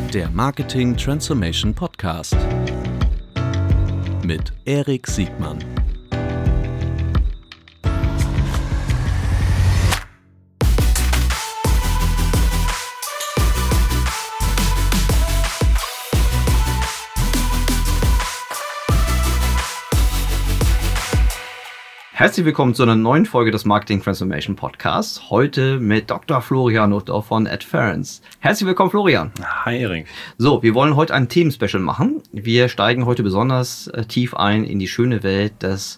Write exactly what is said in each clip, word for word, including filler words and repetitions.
Der Marketing Transformation Podcast mit Erik Siegmann. Herzlich willkommen zu einer neuen Folge des Marketing Transformation Podcasts. Heute mit Doktor Florian Nutter von Adference. Herzlich willkommen, Florian. Hi, Erik. So, wir wollen heute ein Themenspecial machen. Wir steigen heute besonders äh, tief ein in die schöne Welt des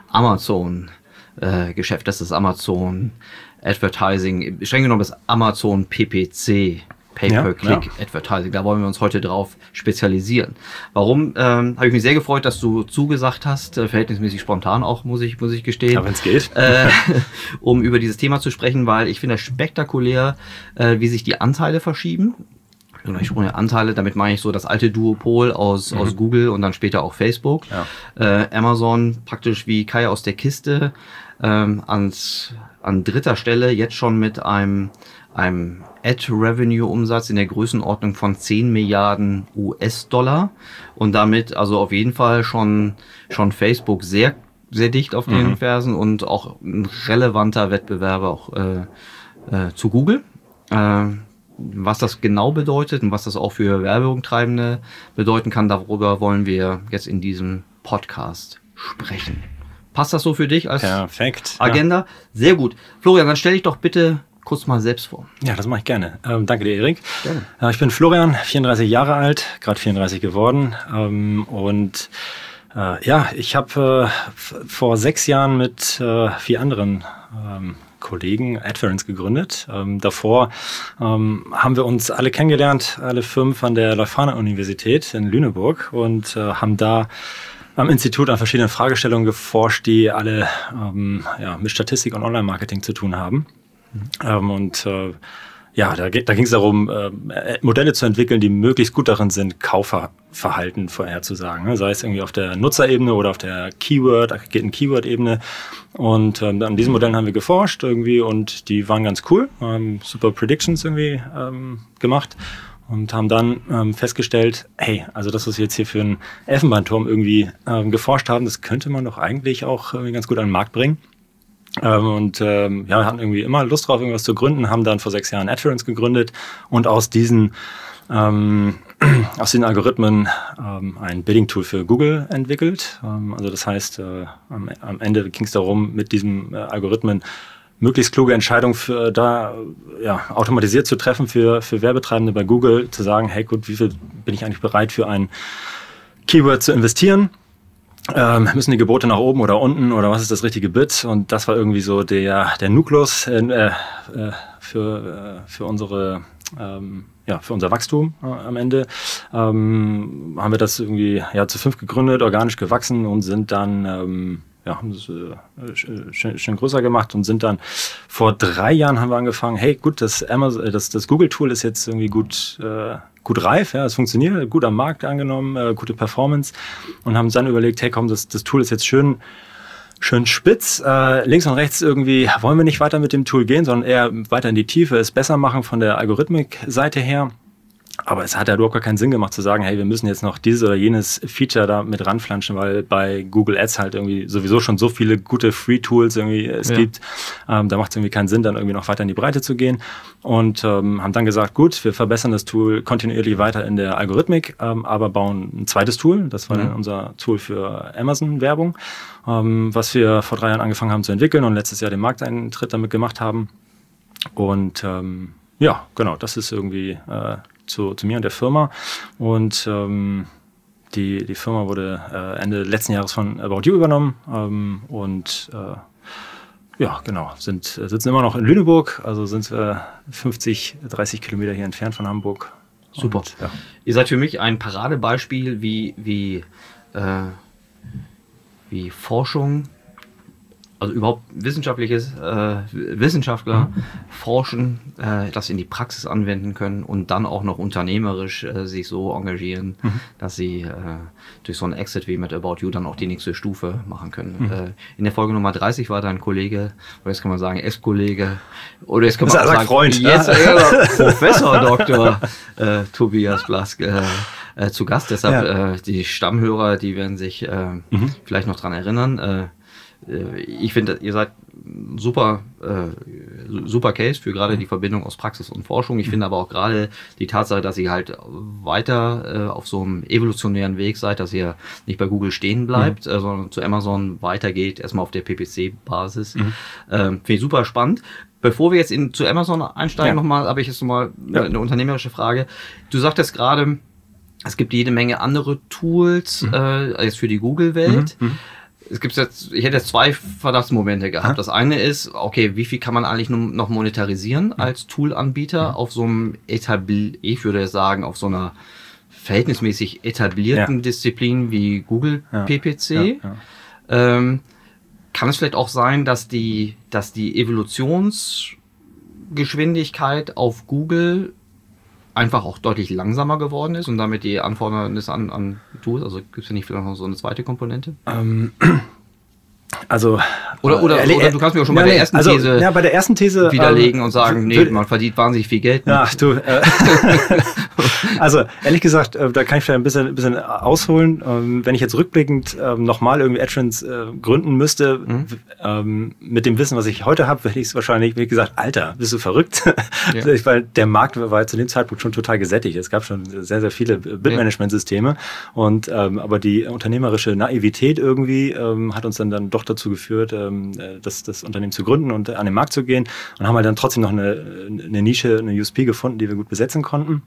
Amazon-Geschäftes, äh, des Amazon Advertising, streng genommen das Amazon P P C. Pay-per-Click-Advertising. Ja. Da wollen wir uns heute drauf spezialisieren. Warum? Ähm, habe ich mich sehr gefreut, dass du zugesagt hast, äh, verhältnismäßig spontan auch, muss ich, muss ich gestehen. Ja, wenn es geht. Äh, um über dieses Thema zu sprechen, weil ich finde es spektakulär, äh, wie sich die Anteile verschieben. Ich sprung ja Anteile, damit meine ich so das alte Duopol aus, mhm. aus Google und dann später auch Facebook. Ja. Äh, Amazon praktisch wie Kai aus der Kiste, ähm, ans, an dritter Stelle jetzt schon mit einem einem Ad-Revenue-Umsatz in der Größenordnung von zehn Milliarden U S-Dollar und damit also auf jeden Fall schon schon Facebook sehr sehr dicht auf den mhm. Fersen und auch ein relevanter Wettbewerber auch äh, äh, zu Google. Äh, was das genau bedeutet und was das auch für Werbetreibende bedeuten kann, darüber wollen wir jetzt in diesem Podcast sprechen. Passt das so für dich als Perfekt, Agenda? Ja. Sehr gut. Florian, dann stell dich doch bitte kurz mal selbst vor. Ja, das mache ich gerne. Ähm, danke dir, Erik. Gerne. Äh, ich bin Florian, vierunddreißig Jahre alt, gerade vierunddreißig geworden. Ähm, und äh, ja, ich habe äh, f- vor sechs Jahren mit äh, vier anderen ähm, Kollegen Adference gegründet. Ähm, davor ähm, haben wir uns alle kennengelernt, alle fünf an der Leuphana-Universität in Lüneburg und äh, haben da am Institut an verschiedenen Fragestellungen geforscht, die alle ähm, ja, mit Statistik und Online-Marketing zu tun haben. Ähm, und äh, ja, da, da ging es darum, äh, Modelle zu entwickeln, die möglichst gut darin sind, Kaufverhalten vorherzusagen. Ne? Sei es irgendwie auf der Nutzerebene oder auf der Keyword, aggregierten Keyword-Ebene. Und ähm, an diesen Modellen haben wir geforscht irgendwie und die waren ganz cool, haben super Predictions irgendwie ähm, gemacht und haben dann ähm, festgestellt, hey, also das, was wir jetzt hier für einen Elfenbeinturm irgendwie ähm, geforscht haben, das könnte man doch eigentlich auch irgendwie ganz gut an den Markt bringen. Ähm, und ähm, ja, wir hatten irgendwie immer Lust drauf, irgendwas zu gründen, haben dann vor sechs Jahren Adference gegründet und aus diesen ähm, aus den Algorithmen ähm, ein Bidding-Tool für Google entwickelt. Ähm, also das heißt, äh, am, am Ende ging es darum, mit diesen äh, Algorithmen möglichst kluge Entscheidungen für da ja automatisiert zu treffen für für Werbetreibende bei Google, zu sagen, hey gut, wie viel bin ich eigentlich bereit für ein Keyword zu investieren? Ähm, müssen die Gebote nach oben oder unten oder was ist das richtige Bid? Und das war irgendwie so der der Nukleus äh, äh, für äh, für unsere ähm, ja für unser Wachstum äh, am Ende. Ähm, haben wir das irgendwie ja zu fünf gegründet, organisch gewachsen und sind dann ähm, ja haben es äh, schön, schön größer gemacht und sind dann vor drei Jahren haben wir angefangen. Hey, gut, das Amazon, das das Google Tool ist jetzt irgendwie gut äh, gut reif, ja, es funktioniert, gut am Markt angenommen, äh, gute Performance und haben dann überlegt, hey komm, das, das Tool ist jetzt schön, schön spitz, äh, links und rechts irgendwie wollen wir nicht weiter mit dem Tool gehen, sondern eher weiter in die Tiefe, es besser machen von der Algorithmik-Seite her. Aber es hat ja überhaupt gar keinen Sinn gemacht zu sagen, hey, wir müssen jetzt noch dieses oder jenes Feature da mit ranflanschen, weil bei Google Ads halt irgendwie sowieso schon so viele gute Free-Tools irgendwie es ja. gibt. Ähm, da macht es irgendwie keinen Sinn, dann irgendwie noch weiter in die Breite zu gehen. Und ähm, haben dann gesagt, gut, wir verbessern das Tool kontinuierlich weiter in der Algorithmik, ähm, aber bauen ein zweites Tool. Das war mhm. dann unser Tool für Amazon-Werbung, ähm, was wir vor drei Jahren angefangen haben zu entwickeln und letztes Jahr den Markteintritt damit gemacht haben. Und ähm, ja, genau, das ist irgendwie äh, Zu, zu mir und der Firma und ähm, die, die Firma wurde äh, Ende letzten Jahres von About You übernommen ähm, und äh, ja, genau, sind, sitzen immer noch in Lüneburg, also sind wir fünfzig, dreißig Kilometer hier entfernt von Hamburg. Super. Und, ja. Ihr seid für mich ein Paradebeispiel, wie, wie, äh, wie Forschung also überhaupt wissenschaftliches, äh, Wissenschaftler mhm. forschen, äh, das in die Praxis anwenden können und dann auch noch unternehmerisch äh, sich so engagieren, mhm. dass sie äh, durch so einen Exit wie mit About You dann auch die nächste Stufe machen können. Mhm. Äh, in der Folge Nummer dreißig war da ein Kollege, oder jetzt kann man sagen Ex-Kollege, oder jetzt kann man auch sagen, Freund, jetzt äh, Professor Doktor äh, Tobias Blask äh, äh, zu Gast. Deshalb ja. äh, die Stammhörer, die werden sich äh, mhm. vielleicht noch dran erinnern. Äh, Ich finde, ihr seid super, äh, super Case für gerade die Verbindung aus Praxis und Forschung. Ich finde aber auch gerade die Tatsache, dass ihr halt weiter äh, auf so einem evolutionären Weg seid, dass ihr nicht bei Google stehen bleibt, mhm. äh, sondern zu Amazon weitergeht, erstmal auf der P P C-Basis. Mhm. Ähm, finde ich super spannend. Bevor wir jetzt in, zu Amazon einsteigen, ja. nochmal, habe ich jetzt nochmal ja. eine unternehmerische Frage. Du sagtest gerade, es gibt jede Menge andere Tools mhm. äh, jetzt für die Google-Welt. Mhm. Es gibt jetzt, ich hätte jetzt zwei Verdachtsmomente gehabt. Ha? Das eine ist, okay, wie viel kann man eigentlich noch monetarisieren als Toolanbieter ja. auf so einem etablier, ich würde jetzt sagen, auf so einer verhältnismäßig etablierten ja. Disziplin wie Google ja. P P C. Ja. Ja. Ähm, kann es vielleicht auch sein, dass die, dass die Evolutionsgeschwindigkeit auf Google einfach auch deutlich langsamer geworden ist und damit die Anforderungen an, an Tools, also gibt es ja nicht vielleicht noch so eine zweite Komponente? Ähm, also oder, oder, äh, oder du kannst mir auch schon ja, bei der ersten also, These ja, bei der ersten These widerlegen ähm, und sagen, nee, man verdient wahnsinnig viel Geld. Ja, du, äh, also ehrlich gesagt, äh, da kann ich vielleicht ein bisschen, ein bisschen ausholen. Ähm, wenn ich jetzt rückblickend ähm, nochmal irgendwie AdTrends äh, gründen müsste, mhm. ähm, mit dem Wissen, was ich heute habe, hätte ich es wahrscheinlich, wie gesagt, Alter, bist du verrückt? Ja. Weil der Markt war zu dem Zeitpunkt schon total gesättigt. Es gab schon sehr, sehr viele Bildmanagementsysteme. Ja. Und ähm, aber die unternehmerische Naivität irgendwie ähm, hat uns dann, dann doch dazu geführt, ähm, das, das Unternehmen zu gründen und an den Markt zu gehen. Und haben halt dann trotzdem noch eine, eine Nische, eine U S P gefunden, die wir gut besetzen konnten.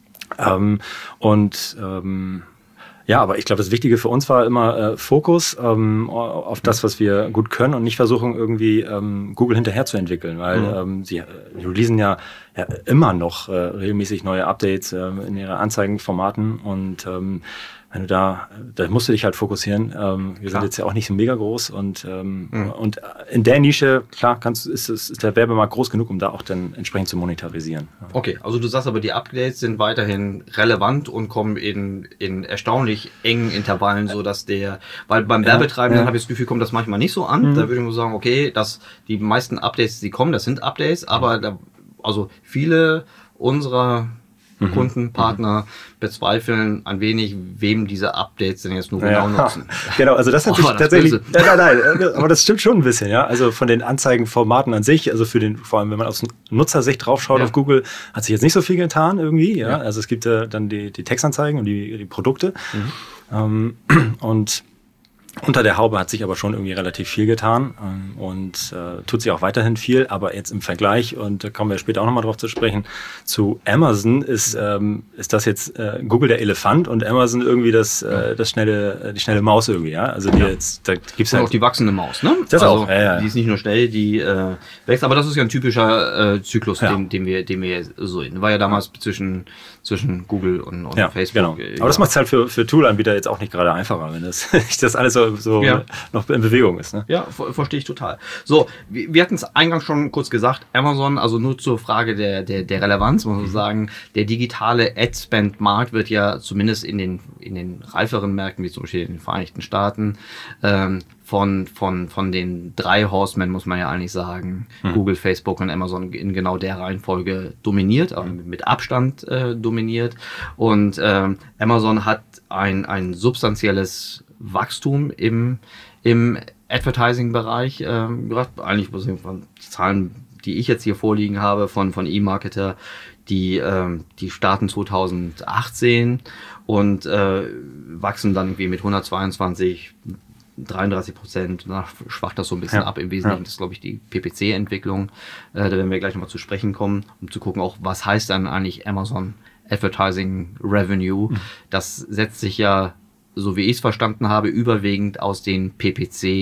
Ähm, und ähm, ja, aber ich glaube, das Wichtige für uns war immer äh, Fokus ähm, auf das, was wir gut können und nicht versuchen, irgendwie ähm, Google hinterher zu entwickeln, weil mhm. ähm, sie releasen ja, ja immer noch äh, regelmäßig neue Updates äh, in ihre Anzeigenformaten und ähm, wenn du da, da musst du dich halt fokussieren. Ähm, wir klar. sind jetzt ja auch nicht so mega groß und, ähm, mhm. und in der Nische, klar, kannst, ist, ist der Werbemarkt groß genug, um da auch dann entsprechend zu monetarisieren. Okay, also du sagst aber, die Updates sind weiterhin relevant und kommen in, in erstaunlich engen Intervallen, so dass der, weil beim ja, Werbetreibenden ja. habe ich das Gefühl, kommt das manchmal nicht so an. Mhm. Da würde ich nur sagen, okay, dass die meisten Updates, die kommen, das sind Updates, aber da, also viele unserer Mhm. Kunden, Partner mhm. bezweifeln ein wenig, wem diese Updates denn jetzt nur genau ja. nutzen. Genau, also das hat sich oh, tatsächlich, nein, nein, nein, aber das stimmt schon ein bisschen, ja. Also von den Anzeigenformaten an sich, also für den, vor allem wenn man aus Nutzersicht draufschaut ja. auf Google, hat sich jetzt nicht so viel getan irgendwie, ja. ja. Also es gibt äh, dann die, die Textanzeigen und die, die Produkte mhm. ähm, und unter der Haube hat sich aber schon irgendwie relativ viel getan ähm, und äh, tut sich auch weiterhin viel, aber jetzt im Vergleich, und da kommen wir später auch nochmal drauf zu sprechen, zu Amazon ist, ähm, ist das jetzt äh, Google der Elefant und Amazon irgendwie das, äh, das schnelle, die schnelle Maus irgendwie, ja? Also die ja. jetzt, da gibt's halt auch die wachsende Maus, ne? Das also, auch, ja, ja. Die ist nicht nur schnell, die äh, wächst, aber das ist ja ein typischer äh, Zyklus, ja. den, den wir, den wir so in. War ja damals zwischen zwischen Google und, und ja, Facebook. Genau. Aber ja. das macht es halt für, für Tool-Anbieter jetzt auch nicht gerade einfacher, wenn das, das alles so, so ja. noch in Bewegung ist. Ne? Ja, ver- verstehe ich total. So, wir, wir hatten es eingangs schon kurz gesagt, Amazon, also nur zur Frage der, der, der Relevanz, muss man mhm. sagen, der digitale Ad-Spend-Markt wird ja zumindest in den, in den reiferen Märkten, wie zum Beispiel in den Vereinigten Staaten, ähm, von, von, von den drei Horsemen, muss man ja eigentlich sagen, mhm. Google, Facebook und Amazon in genau der Reihenfolge dominiert, aber mit Abstand äh, dominiert. Und ähm, Amazon hat ein, ein substanzielles Wachstum im, im Advertising-Bereich ähm, gebracht. Eigentlich von Zahlen, die ich jetzt hier vorliegen habe, von, von eMarketer, die, ähm, die starten zwanzig achtzehn und äh, wachsen dann irgendwie mit hundertzweiundzwanzig, dreiunddreißig Prozent, danach schwacht das so ein bisschen ja. ab. Im Wesentlichen ja. das ist, glaube ich, die P P C-Entwicklung. Äh, da werden wir gleich nochmal zu sprechen kommen, um zu gucken, auch was heißt dann eigentlich Amazon Advertising Revenue. Mhm. Das setzt sich ja, so wie ich es verstanden habe, überwiegend aus den P P C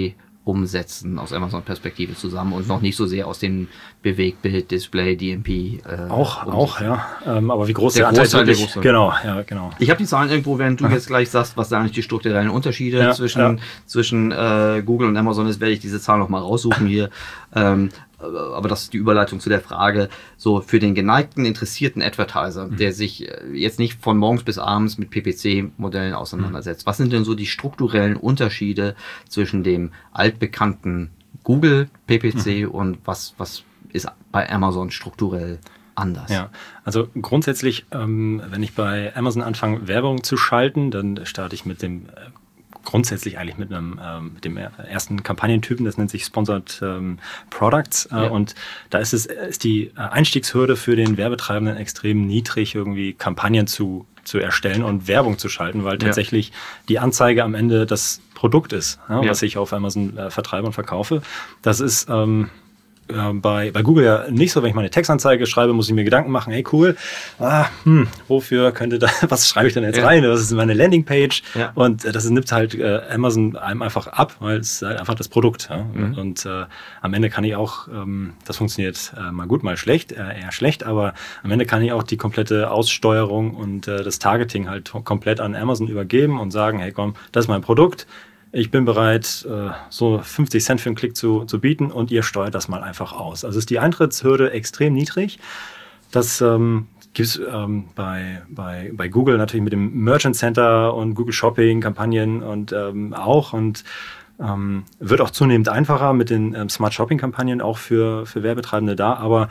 umsetzen aus Amazon-Perspektive zusammen und noch nicht so sehr aus dem Bewegtbild, Display, D M P. Äh, auch, auch, ja. Ähm, aber wie groß der, der Anteil Großteil, wirklich, der Großteil. Genau, ja, genau. Ich habe die Zahlen irgendwo, während du jetzt gleich sagst, was da eigentlich die strukturellen Unterschiede ja, zwischen, ja. zwischen äh, Google und Amazon ist, werde ich diese Zahlen noch mal raussuchen hier. ähm, aber das ist die Überleitung zu der Frage, so für den geneigten, interessierten Advertiser, mhm. der sich jetzt nicht von morgens bis abends mit P P C-Modellen auseinandersetzt. Mhm. Was sind denn so die strukturellen Unterschiede zwischen dem altbekannten Google P P C mhm. und was, was ist bei Amazon strukturell anders? Ja, also grundsätzlich, ähm, wenn ich bei Amazon anfange, Werbung zu schalten, dann starte ich mit dem äh, grundsätzlich eigentlich mit einem ähm, mit dem ersten Kampagnentypen, das nennt sich Sponsored ähm, Products äh, ja. und da ist es ist die Einstiegshürde für den Werbetreibenden extrem niedrig, irgendwie Kampagnen zu zu erstellen und Werbung zu schalten, weil tatsächlich ja. die Anzeige am Ende das Produkt ist, ja, ja. was ich auf Amazon äh, vertreibe und verkaufe. Das ist ähm, Äh, bei, bei Google ja nicht so. Wenn ich mal eine Textanzeige schreibe, muss ich mir Gedanken machen, hey cool, ah, hm, wofür könnte da, was schreibe ich denn jetzt ja. rein? Das ist meine Landingpage ja. und äh, das nimmt halt äh, Amazon einem einfach ab, weil es halt einfach das Produkt. Ja? Mhm. Und äh, am Ende kann ich auch, ähm, das funktioniert äh, mal gut, mal schlecht, äh, eher schlecht, aber am Ende kann ich auch die komplette Aussteuerung und äh, das Targeting halt komplett an Amazon übergeben und sagen, hey komm, das ist mein Produkt. Ich bin bereit, so fünfzig Cent für einen Klick zu, zu bieten und ihr steuert das mal einfach aus. Also ist die Eintrittshürde extrem niedrig. Das ähm, gibt es ähm, bei, bei, bei Google natürlich mit dem Merchant Center und Google Shopping Kampagnen und ähm, auch und ähm, wird auch zunehmend einfacher mit den ähm, Smart Shopping Kampagnen auch für, für Werbetreibende da. Aber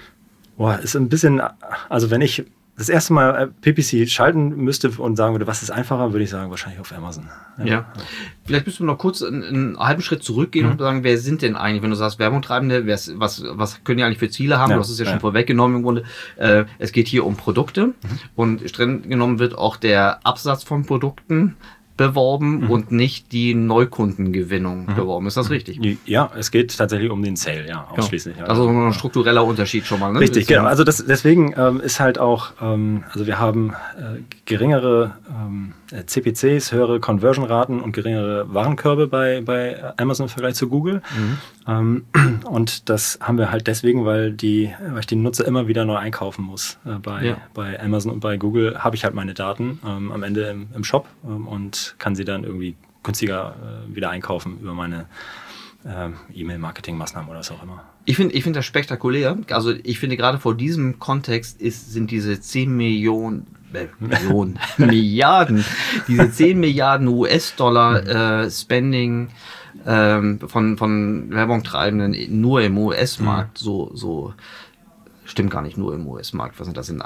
boah, ist ein bisschen, also wenn ich das erste Mal P P C schalten müsste und sagen würde, was ist einfacher, würde ich sagen, wahrscheinlich auf Amazon. Ja. ja. Vielleicht müssen wir noch kurz einen, einen halben Schritt zurückgehen mhm. und sagen, wer sind denn eigentlich, wenn du sagst Werbungtreibende, was, was können die eigentlich für Ziele haben? Ja. Du hast es ja, ja schon vorweggenommen im Grunde. Äh, es geht hier um Produkte mhm. und streng genommen wird auch der Absatz von Produkten beworben mhm. und nicht die Neukundengewinnung mhm. beworben. Ist das richtig? Ja, es geht tatsächlich um den Sale, ja, ausschließlich. Genau. Also ein struktureller Unterschied schon mal. Ne? Richtig, genau. Also das, deswegen ähm, ist halt auch, ähm, also wir haben äh, geringere ähm, C P Cs, höhere Conversion-Raten und geringere Warenkörbe bei, bei Amazon im Vergleich zu Google. Mhm. Ähm, und das haben wir halt deswegen, weil, die, weil ich die Nutzer immer wieder neu einkaufen muss. Äh, bei, ja. bei Amazon und bei Google habe ich halt meine Daten ähm, am Ende im, im Shop ähm, und kann sie dann irgendwie günstiger äh, wieder einkaufen über meine äh, E-Mail-Marketing-Maßnahmen oder was auch immer. Ich finde ich finde das spektakulär. Also ich finde gerade vor diesem Kontext ist, sind diese zehn Millionen äh, Millionen, Milliarden, diese zehn Milliarden U S-Dollar äh, Spending ähm, von, von Werbungtreibenden nur im U S-Markt mhm. so, so stimmt gar nicht nur im U S-Markt. Was sind das? In,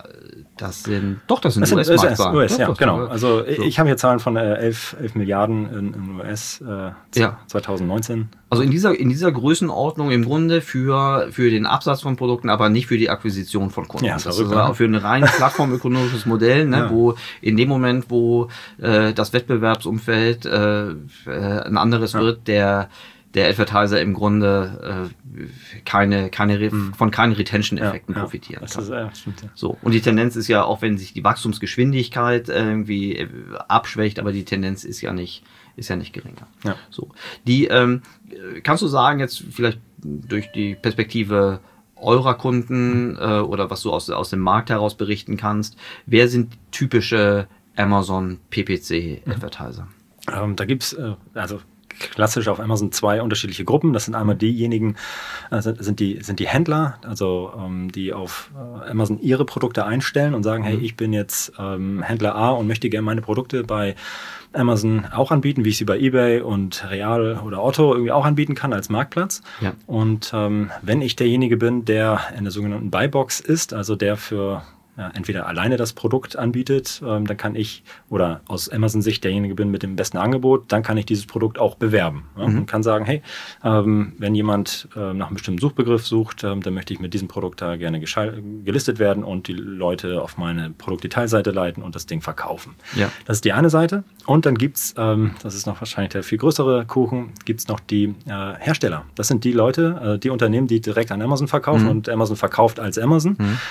das sind doch, das sind U S-Markt. U S, ja, genau. Also so. Ich habe hier Zahlen von äh, elf Milliarden in, in U S äh, ja. zwanzig neunzehn. Also in dieser, in dieser Größenordnung im Grunde für, für den Absatz von Produkten, aber nicht für die Akquisition von Kunden. Ja, das, das ist also auch für ein rein plattformökonomisches Modell, ne, ja. wo in dem Moment, wo äh, das Wettbewerbsumfeld äh, äh, ein anderes ja. wird, der der Advertiser im Grunde äh, keine, keine Re- mhm. von keinen Retention-Effekten ja, profitieren ja, kann. Ist, ja, stimmt, ja. So. Und die Tendenz ist ja, auch wenn sich die Wachstumsgeschwindigkeit irgendwie äh, abschwächt, aber die Tendenz ist ja nicht, ist ja nicht geringer. Ja. So. Die, ähm, kannst du sagen, jetzt vielleicht durch die Perspektive eurer Kunden äh, oder was du aus, aus dem Markt heraus berichten kannst, wer sind typische Amazon P P C-Advertiser? Ähm, da gibt's äh, also klassisch auf Amazon zwei unterschiedliche Gruppen. Das sind einmal diejenigen, äh, sind, die, sind die Händler, also ähm, die auf äh, Amazon ihre Produkte einstellen und sagen, hey, ich bin jetzt ähm, Händler A und möchte gerne meine Produkte bei Amazon auch anbieten, wie ich sie bei eBay und Real oder Otto irgendwie auch anbieten kann als Marktplatz. Ja. Und ähm, wenn ich derjenige bin, der in der sogenannten Buybox ist, also der für ja, entweder alleine das Produkt anbietet, ähm, dann kann ich, oder aus Amazon-Sicht derjenige bin mit dem besten Angebot, dann kann ich dieses Produkt auch bewerben. Ja, mhm. Und kann sagen, hey, ähm, wenn jemand äh, nach einem bestimmten Suchbegriff sucht, ähm, dann möchte ich mit diesem Produkt da gerne geschall- gelistet werden und die Leute auf meine Produktdetailseite leiten und das Ding verkaufen. Ja. Das ist die eine Seite. Und dann gibt's, ähm, das ist noch wahrscheinlich der viel größere Kuchen, gibt's noch die äh, Hersteller. Das sind die Leute, äh, die Unternehmen, die direkt an Amazon verkaufen mhm. und Amazon verkauft als Amazon. Mhm.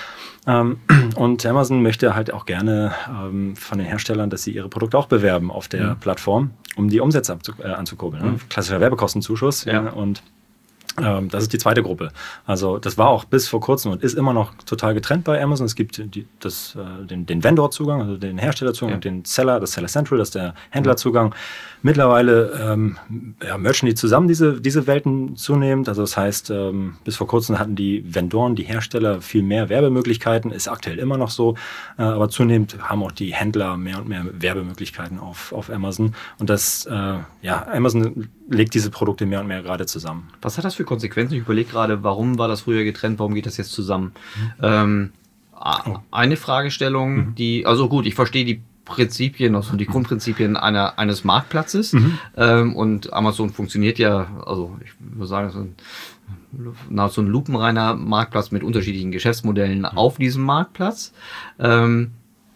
Ähm, und Amazon möchte halt auch gerne ähm, von den Herstellern, dass sie ihre Produkte auch bewerben auf der mhm. Plattform, um die Umsätze abzu- äh, anzukurbeln. Mhm. Ne? Klassischer Werbekostenzuschuss. Ja. Äh, und ähm, das ist die zweite Gruppe. Also das war auch bis vor kurzem und ist immer noch total getrennt bei Amazon. Es gibt die, das, äh, den, den Vendor-Zugang, also den Herstellerzugang ja. und den Seller, das Seller Central, das ist der Händlerzugang. Mittlerweile ähm, ja, merchen die zusammen diese, diese Welten zunehmend. Also das heißt, ähm, bis vor kurzem hatten die Vendoren, die Hersteller viel mehr Werbemöglichkeiten, ist aktuell immer noch so, äh, aber zunehmend haben auch die Händler mehr und mehr Werbemöglichkeiten auf, auf Amazon. Und das, äh, ja, Amazon legt diese Produkte mehr und mehr gerade zusammen. Was hat das für Konsequenzen? Ich überlege gerade, warum war das früher getrennt, warum geht das jetzt zusammen? Mhm. Ähm, oh. Eine Fragestellung, mhm. die, also gut, ich verstehe die Prinzipien, also die Grundprinzipien einer, eines Marktplatzes. Mhm. Ähm, und Amazon funktioniert ja, also ich würde sagen, so ein, nahezu ein lupenreiner Marktplatz mit unterschiedlichen Geschäftsmodellen mhm. auf diesem Marktplatz. Ähm,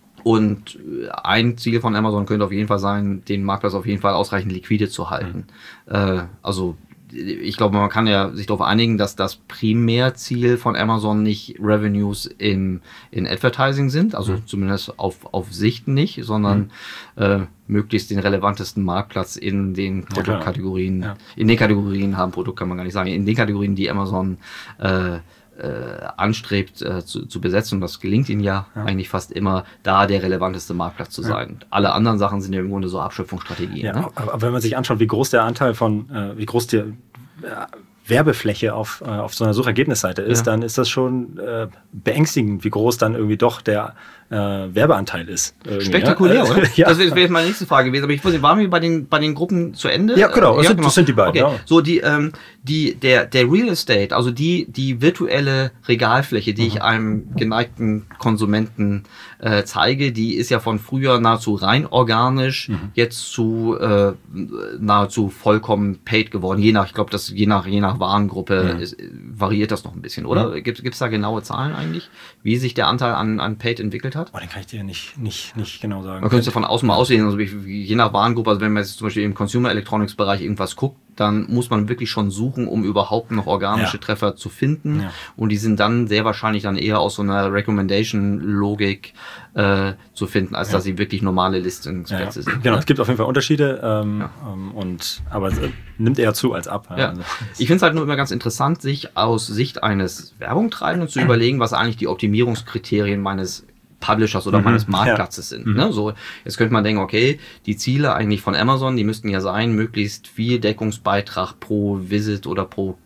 und ein Ziel von Amazon könnte auf jeden Fall sein, den Marktplatz auf jeden Fall ausreichend liquide zu halten. Mhm. Äh, also ich glaube, man kann ja sich darauf einigen, dass das Primärziel von Amazon nicht Revenues in, in Advertising sind, also mhm. zumindest auf, auf Sicht nicht, sondern mhm. äh, möglichst den relevantesten Marktplatz in den Produktkategorien, ja, ja. in den Kategorien haben, Produkt kann man gar nicht sagen, in den Kategorien, die Amazon äh, Äh, anstrebt äh, zu, zu besetzen, und das gelingt ihnen ja, ja eigentlich fast immer, da der relevanteste Marktplatz zu sein. Ja. Alle anderen Sachen sind ja im Grunde so Abschöpfungsstrategien. Ja, ne? aber, aber wenn man sich anschaut, wie groß der Anteil von, äh, wie groß der äh, Werbefläche auf, äh, auf so einer Suchergebnisseite ist, ja. dann ist das schon äh, beängstigend, wie groß dann irgendwie doch der äh, Werbeanteil ist. Spektakulär, ja? oder? Ja. Das wäre jetzt meine nächste Frage gewesen. Aber ich wusste, waren wir bei den, bei den Gruppen zu Ende? Ja, genau. Äh, das, ja, sind, genau. das sind die beiden. Okay. Ja. So, die, ähm, die, der, der Real Estate, also die, die virtuelle Regalfläche, die mhm. ich einem geneigten Konsumenten äh, zeige, die ist ja von früher nahezu rein organisch, mhm. jetzt zu äh, nahezu vollkommen paid geworden. Je nach, ich glaube, das je nach, je nach Warengruppe mhm. ist, variiert das noch ein bisschen, oder? Mhm. Gibt es da genaue Zahlen eigentlich, wie sich der Anteil an, an paid entwickelt hat? Oh, den kann ich dir nicht, nicht, nicht genau sagen. Man könnte es ja von außen mal aussehen, also je nach Warengruppe, also wenn man jetzt zum Beispiel im Consumer Electronics Bereich irgendwas guckt, dann muss man wirklich schon suchen, um überhaupt noch organische ja. Treffer zu finden. Ja. Und die sind dann sehr wahrscheinlich dann eher aus so einer Recommendation-Logik äh, zu finden, als ja. dass sie wirklich normale Listungsplätze ja, ja. sind. Genau, ne? Es gibt auf jeden Fall Unterschiede, ähm, ja. ähm, und, aber es nimmt eher zu als ab. Ja. Also, ich finde es halt nur immer ganz interessant, sich aus Sicht eines Werbungtreibenden zu überlegen, was eigentlich die Optimierungskriterien meines Publishers oder mhm, meines Marktplatzes ja. sind. Mhm. Ne? So, jetzt könnte man denken, okay, die Ziele eigentlich von Amazon, die müssten ja sein, möglichst viel Deckungsbeitrag pro Visit oder pro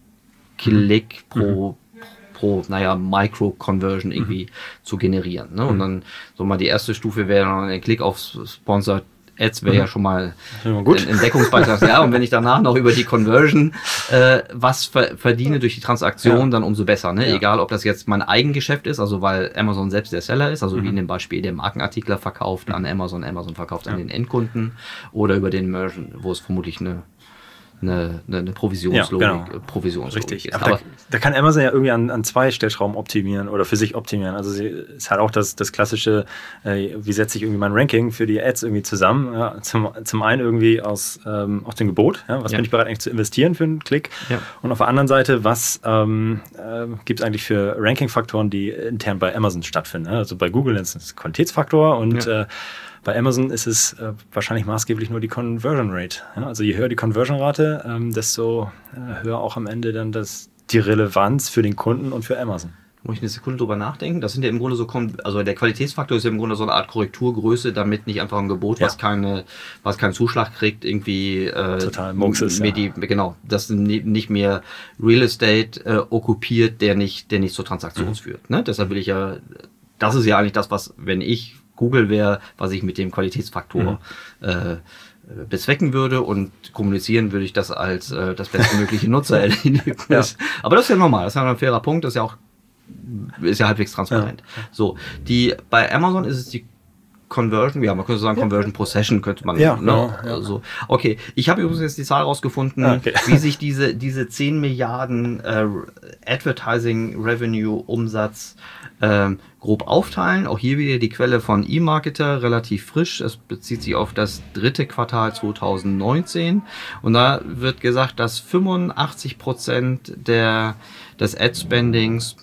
Klick, mhm. pro, pro, naja, Micro-Conversion irgendwie mhm. zu generieren. Ne? Und dann so mal die erste Stufe wäre dann ein Klick auf Sponsored Ads wäre mhm. ja schon mal gut. ein Deckungsbeitrag. Ja, und wenn ich danach noch über die Conversion äh, was ver- verdiene durch die Transaktion, ja. dann umso besser. Ne? Ja. Egal, ob das jetzt mein Eigengeschäft ist, also weil Amazon selbst der Seller ist, also mhm. wie in dem Beispiel der Markenartikler verkauft mhm. an Amazon, Amazon verkauft ja. an den Endkunden, oder über den Merchant, wo es vermutlich eine eine, eine Provisionslogik, ja, genau. Provisionslogik Richtig. ist. Aber Aber da, da kann Amazon ja irgendwie an, an zwei Stellschrauben optimieren oder für sich optimieren. Also sie ist halt auch das, das klassische, äh, wie setze ich irgendwie mein Ranking für die Ads irgendwie zusammen. Ja, zum, zum einen irgendwie aus, ähm, aus dem Gebot, ja, was ja. bin ich bereit eigentlich zu investieren für einen Klick? Ja. Und auf der anderen Seite, was ähm, äh, gibt es eigentlich für Ranking-Faktoren, die intern bei Amazon stattfinden? Ja? Also bei Google ist es Qualitätsfaktor und ja. äh, bei Amazon ist es äh, wahrscheinlich maßgeblich nur die Conversion Rate. Ja? Also je höher die Conversion-Rate, ähm, desto äh, höher auch am Ende dann das, die Relevanz für den Kunden und für Amazon. Muss ich eine Sekunde drüber nachdenken? Das sind ja im Grunde so, also der Qualitätsfaktor ist ja im Grunde so eine Art Korrekturgröße, damit nicht einfach ein Gebot, ja. was keine, was keinen Zuschlag kriegt, irgendwie äh, total Murks ist, ja. die, genau, das nicht mehr Real Estate äh, okkupiert, der nicht, der nicht zur Transaktion mhm. führt. Ne? Deshalb will ich ja, das ist ja eigentlich das, was, wenn ich Google wäre, was ich mit dem Qualitätsfaktor mhm. äh, bezwecken würde, und kommunizieren würde ich das als äh, das bestmögliche Nutzererlebnis. Ja. Aber das ist ja normal, das ist ja ein fairer Punkt, das ist ja auch ist ja halbwegs transparent. Ja. So, die bei Amazon ist es die Conversion, ja, man könnte sagen, ja. Conversion pro Session könnte man, ja, ne? Genau, ja. Also, okay, ich habe übrigens jetzt die Zahl rausgefunden, okay. wie sich diese, diese zehn Milliarden äh, Advertising Revenue Umsatz ähm, grob aufteilen. Auch hier wieder die Quelle von eMarketer, relativ frisch. Es bezieht sich auf das dritte Quartal zwanzig neunzehn. Und da wird gesagt, dass fünfundachtzig Prozent der, des Ad-Spendings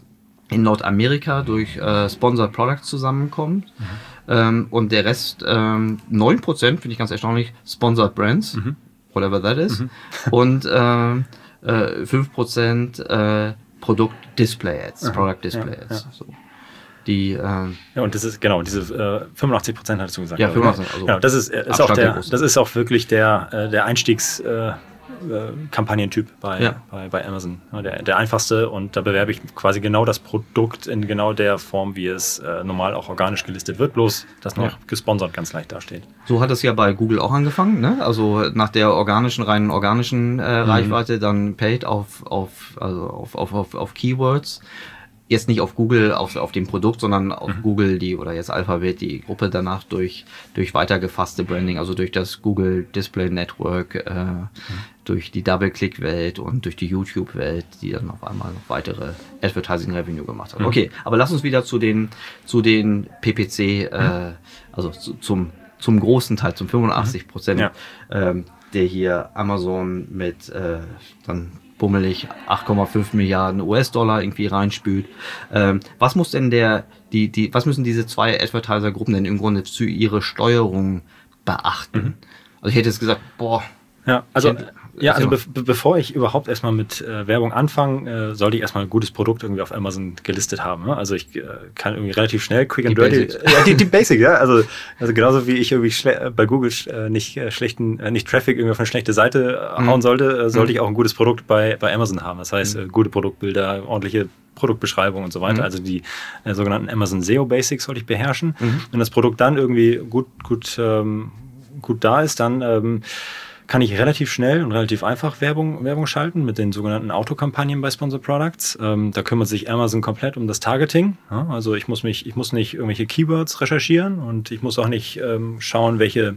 in Nordamerika durch äh, Sponsored Products zusammenkommt. Mhm. Ähm, und der Rest, ähm, neun Prozent, finde ich ganz erstaunlich, Sponsored Brands, mhm. whatever that is. Mhm. Und äh, äh, fünf Prozent äh, Produkt Display Ads, Aha. Product Display ja, Ads. Ja. So. Die, ähm, ja, und das ist, genau, diese äh, fünfundachtzig Prozent hattest du gesagt. Ja, fünfundachtzig, also genau, das ist, ist auch der, das ist auch wirklich der, äh, der Einstiegs- äh, Kampagnentyp bei, ja. bei, bei Amazon. Der, der einfachste, und da bewerbe ich quasi genau das Produkt in genau der Form, wie es äh, normal auch organisch gelistet wird, bloß dass noch ja. gesponsert ganz leicht dasteht. So hat es ja bei Google auch angefangen, ne? Also nach der organischen, reinen organischen äh, mhm. Reichweite dann paid auf, auf, also auf, auf, auf, auf Keywords. Jetzt nicht auf Google, auf, auf dem Produkt, sondern auf mhm. Google, die, oder jetzt Alphabet, die Gruppe danach durch, durch weitergefasste Branding, also durch das Google Display Network, äh, mhm. durch die Double-Click-Welt und durch die YouTube-Welt, die dann auf einmal noch weitere Advertising Revenue gemacht hat. Mhm. Okay, aber lass uns wieder zu den, zu den P P C, äh, mhm. also zu, zum, zum großen Teil, zum fünfundachtzig Prozent, ja. ähm, der hier Amazon mit, äh, dann bummelig acht Komma fünf Milliarden U S-Dollar irgendwie reinspült. Ähm, was muss denn der, die, die, was müssen diese zwei Advertiser-Gruppen denn im Grunde zu ihrer Steuerung beachten? Mhm. Also ich hätte jetzt gesagt, boah. Ja, also, hätte, ja, also be- bevor ich überhaupt erstmal mit äh, Werbung anfange, äh, sollte ich erstmal ein gutes Produkt irgendwie auf Amazon gelistet haben. Ne? Also ich äh, kann irgendwie relativ schnell, quick and dirty. Ja, die, die Basic, ja. Also, also genauso wie ich irgendwie schle- bei Google äh, nicht äh, schlechten, äh, nicht Traffic irgendwie auf eine schlechte Seite äh, mhm. hauen sollte, äh, sollte mhm. ich auch ein gutes Produkt bei, bei Amazon haben. Das heißt, mhm. äh, gute Produktbilder, ordentliche Produktbeschreibung und so weiter. Mhm. Also die äh, sogenannten Amazon S E O Basics sollte ich beherrschen. Mhm. Wenn das Produkt dann irgendwie gut, gut, ähm, gut da ist, dann ähm, kann ich relativ schnell und relativ einfach Werbung, Werbung schalten mit den sogenannten Autokampagnen bei Sponsored Products. Ähm, da kümmert sich Amazon komplett um das Targeting. Ja, also ich muss mich, ich muss nicht irgendwelche Keywords recherchieren und ich muss auch nicht ähm, schauen, welche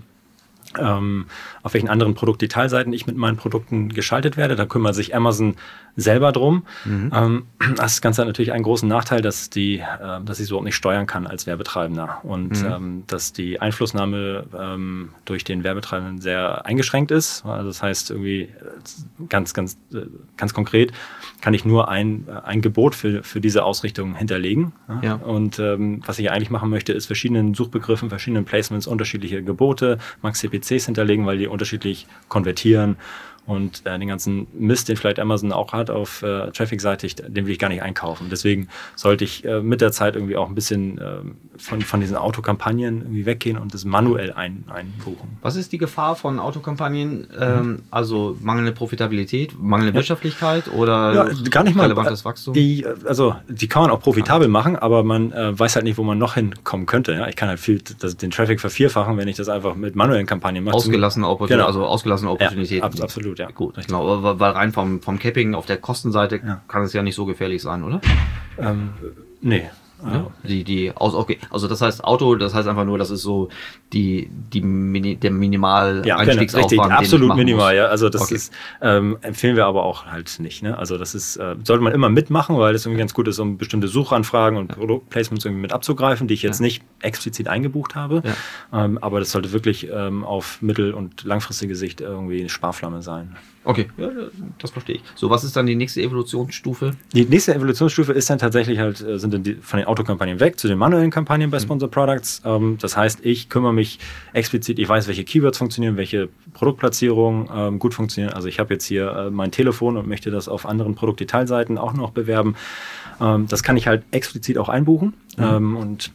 ähm, auf welchen anderen Produktdetailseiten ich mit meinen Produkten geschaltet werde. Da kümmert sich Amazon selber drum. Mhm. Ähm, das Ganze hat natürlich einen großen Nachteil, dass die, äh, dass ich es überhaupt nicht steuern kann als Werbetreibender und mhm. ähm, dass die Einflussnahme ähm, durch den Werbetreibenden sehr eingeschränkt ist. Also das heißt irgendwie ganz, ganz, ganz konkret kann ich nur ein, ein Gebot für, für diese Ausrichtung hinterlegen. Ja? Ja. Und ähm, was ich eigentlich machen möchte, ist verschiedenen Suchbegriffen, verschiedenen Placements unterschiedliche Gebote, Max C P Cs hinterlegen, weil die unterschiedlich konvertieren. Und äh, den ganzen Mist, den vielleicht Amazon auch hat auf äh, Traffic-seitig, den will ich gar nicht einkaufen. Deswegen sollte ich äh, mit der Zeit irgendwie auch ein bisschen äh, von, von diesen Autokampagnen irgendwie weggehen und das manuell ein, einbuchen. Was ist die Gefahr von Autokampagnen? Ähm, also mangelnde Profitabilität, mangelnde ja. Wirtschaftlichkeit oder ja, gar nicht mal relevantes Wachstum? Die, also die kann man auch profitabel ah. machen, aber man äh, weiß halt nicht, wo man noch hinkommen könnte. Ja? Ich kann halt viel das, den Traffic vervierfachen, wenn ich das einfach mit manuellen Kampagnen mache. Ausgelassene Opportunitäten. Genau. Also ausgelassene Opportunitäten. Ja, absolut. Ja. Gut, genau, weil rein vom, vom Capping auf der Kostenseite ja. kann es ja nicht so gefährlich sein, oder? Ähm, nee. Ja, die, die, aus, okay. Also das heißt Auto, das heißt einfach nur, das ist so die, die Mini, der minimal ja, Einstiegsaufwand. Richtig, absolut minimal, ja. Also das okay. ist, ähm, empfehlen wir aber auch halt nicht. Ne? Also das ist, äh, sollte man immer mitmachen, weil es irgendwie ganz gut ist, um bestimmte Suchanfragen und ja. Produktplacements irgendwie mit abzugreifen, die ich jetzt ja. nicht explizit eingebucht habe. Ja. Ähm, aber das sollte wirklich ähm, auf mittel- und langfristige Sicht irgendwie eine Sparflamme sein. Okay, ja, das verstehe ich. So, was ist dann die nächste Evolutionsstufe? Die nächste Evolutionsstufe ist dann tatsächlich halt, sind dann die, von den Autokampagnen weg zu den manuellen Kampagnen bei Sponsored Products. Ähm, das heißt, ich kümmere mich explizit, ich weiß, welche Keywords funktionieren, welche Produktplatzierungen ähm, gut funktionieren. Also ich habe jetzt hier äh, mein Telefon und möchte das auf anderen Produktdetailseiten auch noch bewerben. Ähm, das kann ich halt explizit auch einbuchen mhm. ähm, und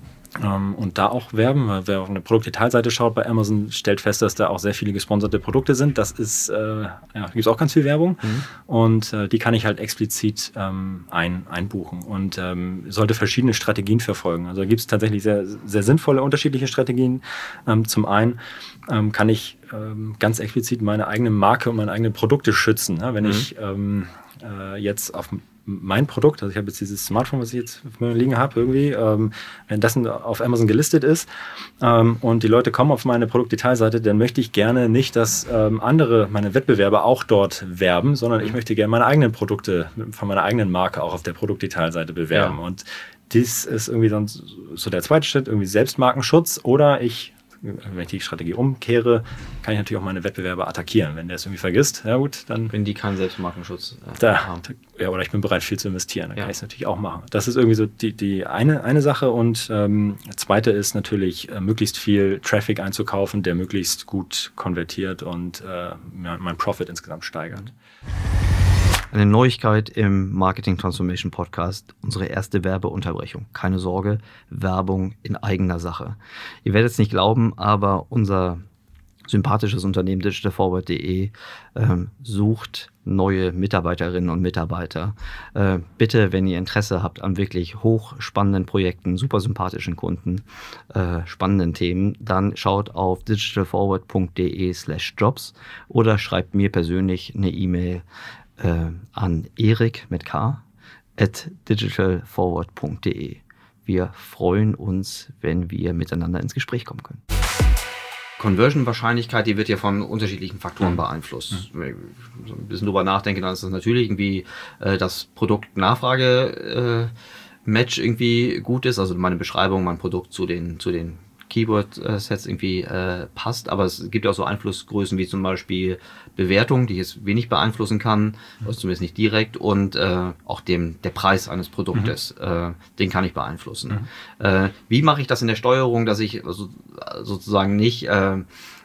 Um, und da auch werben, weil wer auf eine Produktdetailseite schaut bei Amazon, stellt fest, dass da auch sehr viele gesponserte Produkte sind. Das ist, äh, ja, da gibt es auch ganz viel Werbung mhm. und äh, die kann ich halt explizit ähm, ein, einbuchen und ähm, sollte verschiedene Strategien verfolgen. Also da gibt es tatsächlich sehr, sehr sinnvolle unterschiedliche Strategien. Ähm, zum einen ähm, kann ich ähm, ganz explizit meine eigene Marke und meine eigenen Produkte schützen. Ne? Wenn mhm. ich ähm, äh, jetzt auf mein Produkt, also ich habe jetzt dieses Smartphone, was ich jetzt auf mir liegen habe, irgendwie, ähm, wenn das auf Amazon gelistet ist ähm, und die Leute kommen auf meine Produktdetailseite, dann möchte ich gerne nicht, dass ähm, andere, meine Wettbewerber auch dort werben, sondern ich möchte gerne meine eigenen Produkte von meiner eigenen Marke auch auf der Produktdetailseite bewerben. Ja. Und dies ist irgendwie dann so der zweite Schritt, irgendwie Selbstmarkenschutz oder ich wenn ich die Strategie umkehre, kann ich natürlich auch meine Wettbewerber attackieren. Wenn der es irgendwie vergisst, ja gut, dann... Wenn die keinen Selbstmarkenschutz äh, da, haben. Ja, oder ich bin bereit, viel zu investieren, dann ja. kann ich es natürlich auch machen. Das ist irgendwie so die, die eine, eine Sache. Und ähm, zweite ist natürlich, äh, möglichst viel Traffic einzukaufen, der möglichst gut konvertiert und äh, mein Profit insgesamt steigert. Eine Neuigkeit im Marketing Transformation Podcast, unsere erste Werbeunterbrechung. Keine Sorge, Werbung in eigener Sache. Ihr werdet es nicht glauben, aber unser sympathisches Unternehmen digital forward punkt de ähm, sucht neue Mitarbeiterinnen und Mitarbeiter. Äh, bitte, wenn ihr Interesse habt an wirklich hochspannenden Projekten, super sympathischen Kunden, äh, spannenden Themen, dann schaut auf digital forward punkt de slash jobs oder schreibt mir persönlich eine E-Mail äh, an erik mit k at digital forward punkt de. Wir freuen uns, wenn wir miteinander ins Gespräch kommen können. Conversion-Wahrscheinlichkeit, die wird ja von unterschiedlichen Faktoren mhm. beeinflusst. Mhm. Wenn ich so ein bisschen drüber nachdenke, dann ist das natürlich irgendwie äh, das Produkt-Nachfrage-Match äh, irgendwie gut ist, also meine Beschreibung, mein Produkt zu den, zu den Keyword-Sets irgendwie äh, passt, aber es gibt auch so Einflussgrößen wie zum Beispiel Bewertung, die ich jetzt wenig beeinflussen kann, mhm. also zumindest nicht direkt, und äh, auch dem, der Preis eines Produktes, mhm. äh, den kann ich beeinflussen. Mhm. Äh, wie mache ich das in der Steuerung, dass ich also, sozusagen nicht äh,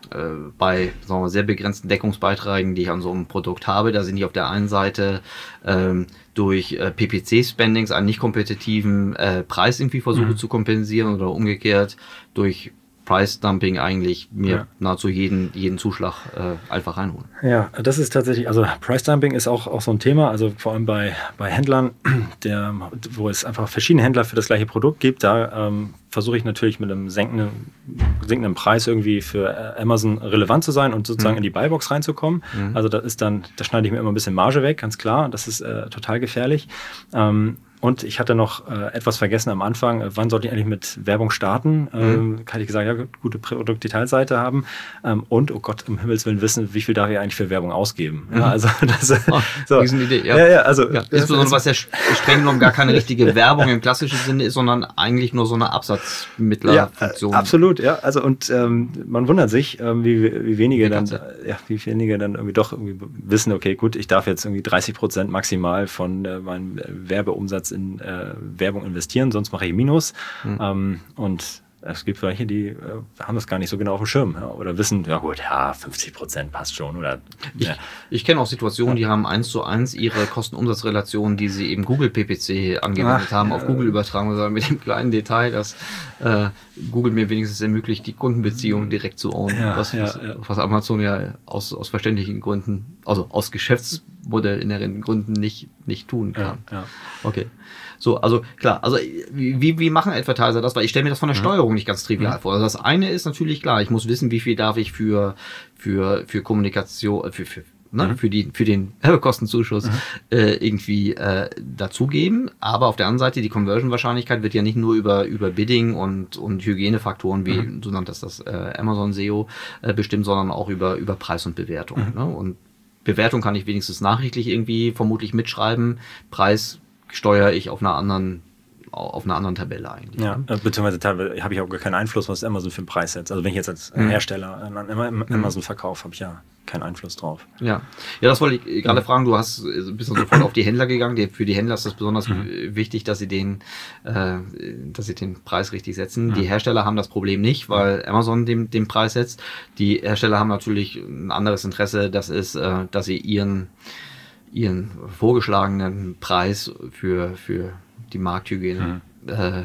bei sagen wir mal, sehr begrenzten Deckungsbeiträgen, die ich an so einem Produkt habe, da sind die auf der einen Seite ähm, durch äh, P P C-Spendings einen nicht kompetitiven äh, Preis irgendwie versuche mhm. zu kompensieren oder umgekehrt durch Price-Dumping eigentlich mir ja. nahezu jeden, jeden Zuschlag äh, einfach reinholen. Ja, das ist tatsächlich, also Price-Dumping ist auch, auch so ein Thema, also vor allem bei, bei Händlern, der, wo es einfach verschiedene Händler für das gleiche Produkt gibt, da ähm, versuche ich natürlich mit einem sinkenden, sinkenden Preis irgendwie für Amazon relevant zu sein und sozusagen mhm. in die Buybox reinzukommen. Mhm. Also da ist dann, da schneide ich mir immer ein bisschen Marge weg, ganz klar, das ist äh, total gefährlich. Ähm, Und ich hatte noch äh, etwas vergessen am Anfang, äh, wann sollte ich eigentlich mit Werbung starten? Ähm, mhm. Hatte ich gesagt, ja, gute Produktdetailseite haben ähm, und, oh Gott, um Himmels Willen wissen, wie viel darf ich eigentlich für Werbung ausgeben? Mhm. Ja, also das oh, so. Idee, ja. Ja, ja, also, ja, insbesondere, was ja streng genommen gar keine richtige Werbung im klassischen Sinne ist, sondern eigentlich nur so eine Absatzmittlerfunktion. Ja, äh, absolut, ja. Also und ähm, man wundert sich, ähm, wie, wie wenige dann, ja, wie wenige dann irgendwie doch irgendwie wissen, okay, gut, ich darf jetzt irgendwie dreißig Prozent maximal von äh, meinem Werbeumsatz in äh, Werbung investieren, sonst mache ich Minus. Mhm. Ähm, und es gibt welche, die äh, haben das gar nicht so genau auf dem Schirm, ja, oder wissen, ja gut, ja, fünfzig Prozent passt schon. Oder, ich ja. ich kenne auch Situationen, die haben eins zu eins ihre Kosten-Umsatz-Relation, die sie eben Google P P C angewendet Ach, haben, auf äh, Google übertragen, sondern mit dem kleinen Detail, dass äh, Google mir wenigstens ermöglicht, die Kundenbeziehung direkt zu ownen, ja, was, ja, ja. was Amazon ja aus, aus verständlichen Gründen, also aus geschäftsmodellinhärenten Gründen nicht, nicht tun kann. Ja, ja. Okay. So, also klar, also wie, wie machen Advertiser das? Weil ich stelle mir das von der mhm. Steuerung nicht ganz trivial mhm. vor. Also das eine ist natürlich klar, ich muss wissen, wie viel darf ich für, für, für Kommunikation, für, für, ne, mhm. für, die, für den Werbekostenzuschuss mhm. äh, irgendwie äh, dazugeben. Aber auf der anderen Seite, die Conversion-Wahrscheinlichkeit wird ja nicht nur über, über Bidding und, und Hygienefaktoren, wie mhm. du nanntest das äh, Amazon S E O, äh, bestimmt, sondern auch über, über Preis und Bewertung. Mhm. Ne? Und Bewertung kann ich wenigstens nachrichtlich irgendwie vermutlich mitschreiben. Preis steuere ich auf einer anderen auf einer anderen Tabelle eigentlich. Ja, beziehungsweise teilweise habe ich auch gar keinen Einfluss, was Amazon für einen Preis setzt. Also wenn ich jetzt als mhm. Hersteller an Amazon mhm. verkaufe, habe ich ja keinen Einfluss drauf. Ja, ja, das wollte ich gerade mhm. fragen. Du hast ein bisschen sofort auf die Händler gegangen. Für die Händler ist das besonders mhm. wichtig, dass sie den, äh, dass sie den Preis richtig setzen. Mhm. Die Hersteller haben das Problem nicht, weil Amazon den, den Preis setzt. Die Hersteller haben natürlich ein anderes Interesse. Das ist, äh, dass sie ihren ihren vorgeschlagenen Preis für, für die Markthygiene mhm. äh,